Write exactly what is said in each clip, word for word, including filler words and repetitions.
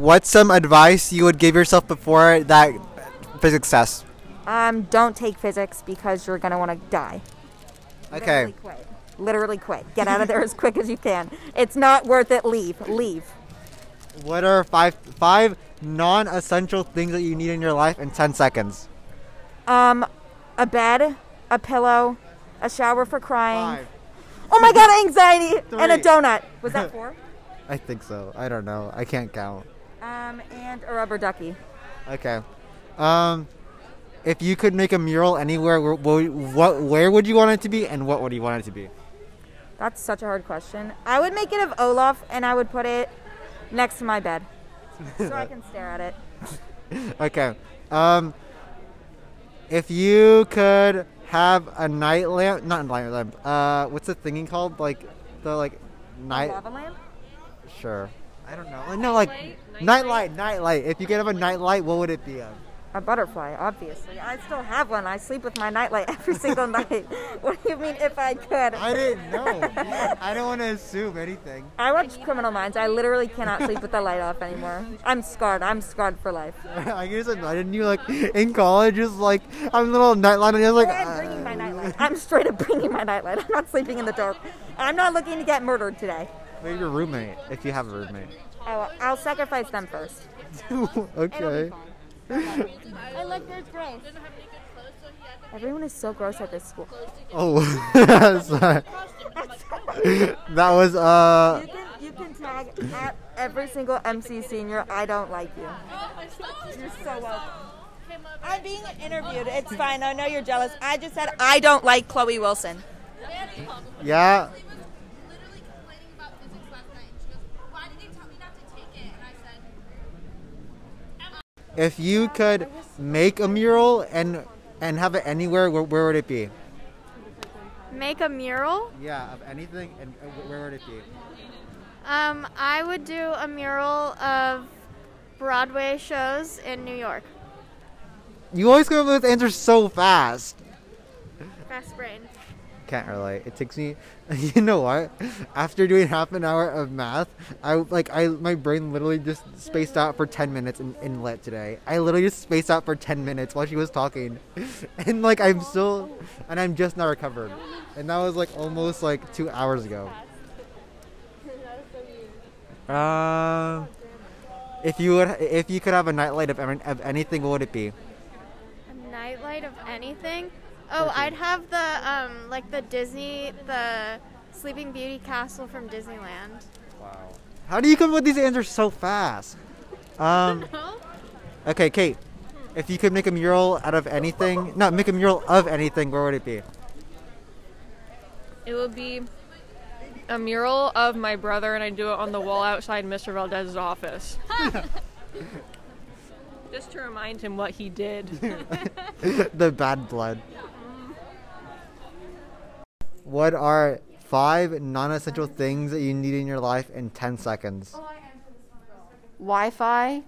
what's some advice you would give yourself before that physics test? Um, don't take physics because you're gonna want to die. Okay. Literally quit. Literally quit. Get out of there as quick as you can. It's not worth it. Leave. Leave. What are five five non-essential things that you need in your life in ten seconds? Um, a bed, a pillow, a shower for crying. Five. Oh my god, anxiety and a Three. donut. Was that four? I think so. I don't know. I can't count. Um, and a rubber ducky. Okay. Um, if you could make a mural anywhere, where, where- what, where would you want it to be, and what would you want it to be? That's such a hard question. I would make it of Olaf, and I would put it next to my bed, so I can stare at it. Okay. Um, if you could have a night lamp, not a night lamp. Uh, what's the thingy called? Like the like night. Lava lamp? Sure. I don't know. No, like Light? Night night light? light, night light. If you could have a night light, what would it be of? A butterfly, obviously. I still have one. I sleep with my nightlight every single night. What do you mean if I could? I didn't know. I don't want to assume anything. I watch Criminal Minds. I literally cannot sleep with the light off anymore. I'm scarred. I'm scarred for life. I guess imagine you like in college, just like I'm a little nightlight, and you're like. I'm bringing my nightlight. I'm straight up bringing my nightlight. I'm not sleeping in the dark. I'm not looking to get murdered today. Maybe your roommate, if you have a roommate. Oh, I'll sacrifice them first. Okay. I like there's grace. Everyone is so gross at this school. Oh, sorry. That was uh. You can you can tag at every single M C senior. I don't like you. You're so welcome. I'm being interviewed. It's fine. I know you're jealous. I just said I don't like Chloe Wilson. Yeah. If you could make a mural and and have it anywhere, where, where would it be? Make a mural? Yeah, of anything, and uh, where would it be? Um, I would do a mural of Broadway shows in New York. You always come up with answers so fast. Fast brain. Can't relate. It takes me. You know what? After doing half an hour of math, I like I my brain literally just spaced out for ten minutes in, in lit today. I literally just spaced out for ten minutes while she was talking, and like I'm still, and I'm just not recovered, and that was like almost like two hours ago. Uh, if you would, if you could have a nightlight of ev- of anything, what would it be? A nightlight of anything? Oh, I'd have the um like the Disney the Sleeping Beauty castle from Disneyland. Wow. How do you come up with these answers so fast? Um. Okay, Kate. If you could make a mural out of anything, no, make a mural of anything, where would it be? It would be a mural of my brother, and I do it on the wall outside Mister Valdez's office. Just to remind him what he did. The bad blood. What are five non-essential things that you need in your life in ten seconds? Wi-Fi,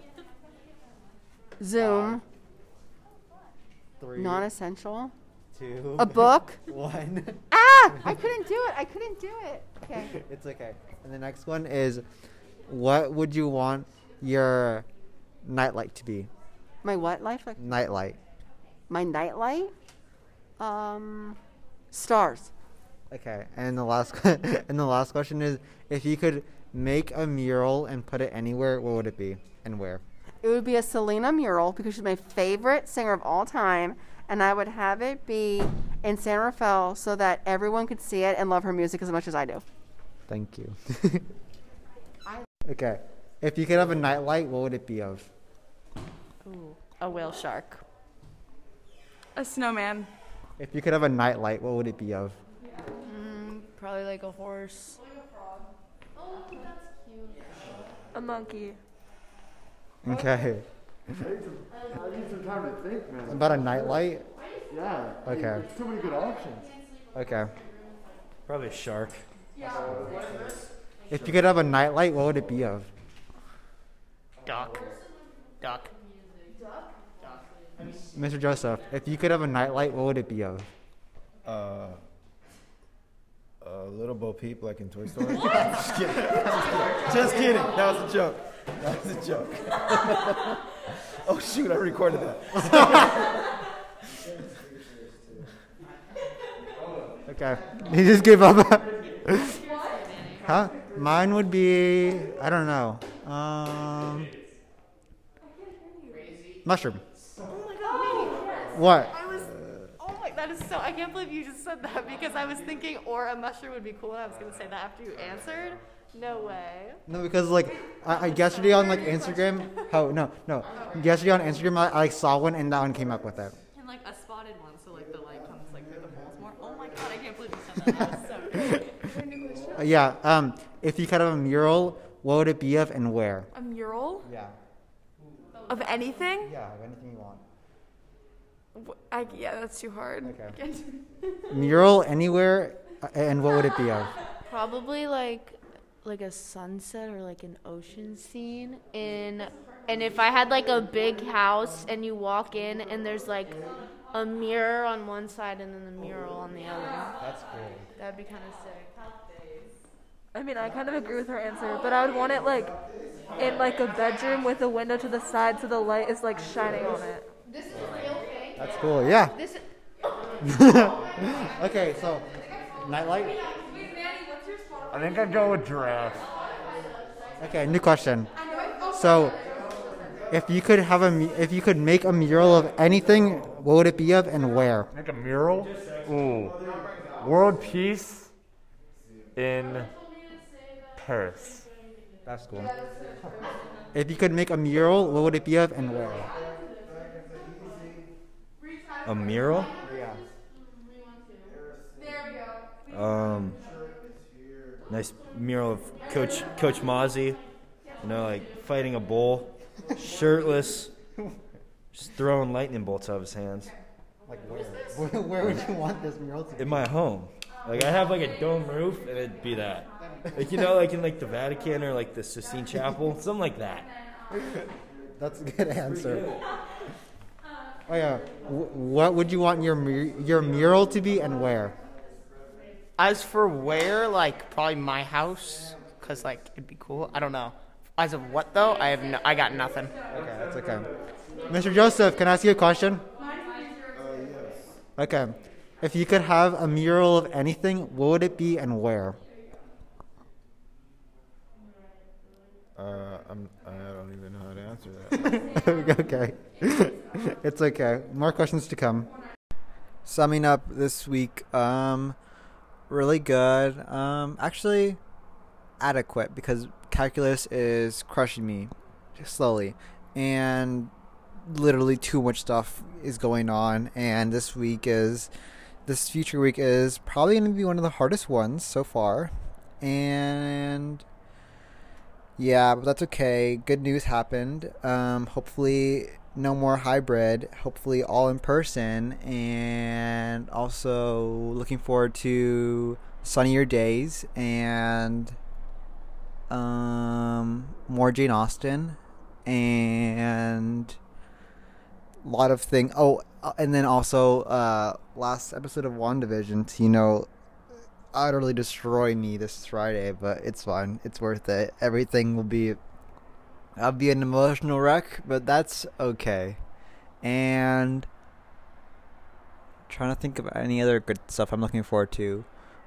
Zoom, Three, non-essential, two, a book. one. Ah! I couldn't do it. I couldn't do it. Okay. It's okay. And the next one is, what would you want your nightlight to be? My what life? Like Nightlight. my nightlight? Um, stars. Okay, and the last and the last question is, if you could make a mural and put it anywhere, what would it be and where? It would be a Selena mural because she's my favorite singer of all time, and I would have it be in San Rafael so that everyone could see it and love her music as much as I do. Thank you. Okay, if you could have a nightlight, what would it be of? Ooh, a whale shark. A snowman. If you could have a nightlight, what would it be of? Mm, probably like a horse. A monkey. Okay. I need some time to think, man. About a nightlight? Yeah. Okay. There's too many good options. Okay. Probably a shark. If you could have a nightlight, what would it be of? Duck. Duck. Mister Joseph, if you could have a nightlight, what would it be of? Uh, a little Bo Peep like in Toy Story. Just kidding. Just kidding. That was a joke. That was a joke. Oh shoot! I recorded that. Okay. He just gave up. Huh? Mine would be, I don't know. Um, mushroom. Oh my god. What? I was. Oh my. That is so. I can't believe you just said that because I was thinking, or a mushroom would be cool, and I was gonna say that after you answered. No way. No, because like I, I yesterday on like Instagram. How no no. Yesterday on Instagram I, I saw one and that one came up with it. And like a spotted one, so like the light comes like through the holes more. Oh my god! I can't believe you said that. That was so good. Uh, yeah. Um. If you could have a mural, what would it be of and where? A mural Yeah. of anything? Yeah. Of anything you want. Wh- I, yeah, that's too hard. Okay. Mural anywhere, uh, and what would it be of? Probably like like a sunset or like an ocean scene in and if I had like a big house and you walk in and there's like a mirror on one side and then the mural on the other. That's cool. That'd be kind of sick. I mean, I kind of agree with her answer, but I would want it like in like a bedroom with a window to the side so the light is like shining on it. This is real thing. That's cool. Yeah. This is Okay. So, nightlight. I think I'd go with giraffe. Okay. New question. So, if you could have a, mu- if you could make a mural of anything, what would it be of and where? Make a mural? Ooh. World peace in Paris. That's cool. If you could make a mural, what would it be of and where? A mural? Yeah. Um, nice mural of Coach Coach Mozzie. You know, like fighting a bull, shirtless, just throwing lightning bolts out of his hands. Like where? Where, where would you want this mural to be? In my home. Like I have like a dome roof, and it'd be that. Like you know, like in like the Vatican or like the Sistine Chapel, something like that. That's a good answer. Oh yeah. W- what would you want your mu- your mural to be and where? As for where, like probably my house, cause like it'd be cool. I don't know. As of what though, I have no, I got nothing. Okay, that's okay. Mister Joseph, can I ask you a question? Okay. If you could have a mural of anything, what would it be and where? Uh, I'm, I don't even know how to answer that. Okay. It's okay. More questions to come. Summing up this week, um, really good. Um, actually, adequate because calculus is crushing me slowly, and literally too much stuff is going on. And this week is, this future week is probably going to be one of the hardest ones so far, and. Yeah, but that's okay. Good news happened. Um, hopefully, no more hybrid. Hopefully, all in person. And also, looking forward to sunnier days and um, more Jane Austen and a lot of things. Oh, and then also, uh, last episode of WandaVision, you know, utterly destroy me this Friday, but it's fine. It's worth it. Everything will be I'll be an emotional wreck, but that's okay. And trying to think of any other good stuff I'm looking forward to.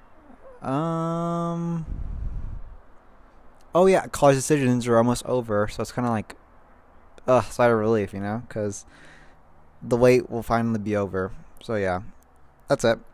Um Oh yeah, college decisions are almost over, so it's kind of like ugh, sigh of relief, you know, cuz the wait will finally be over. So yeah. That's it.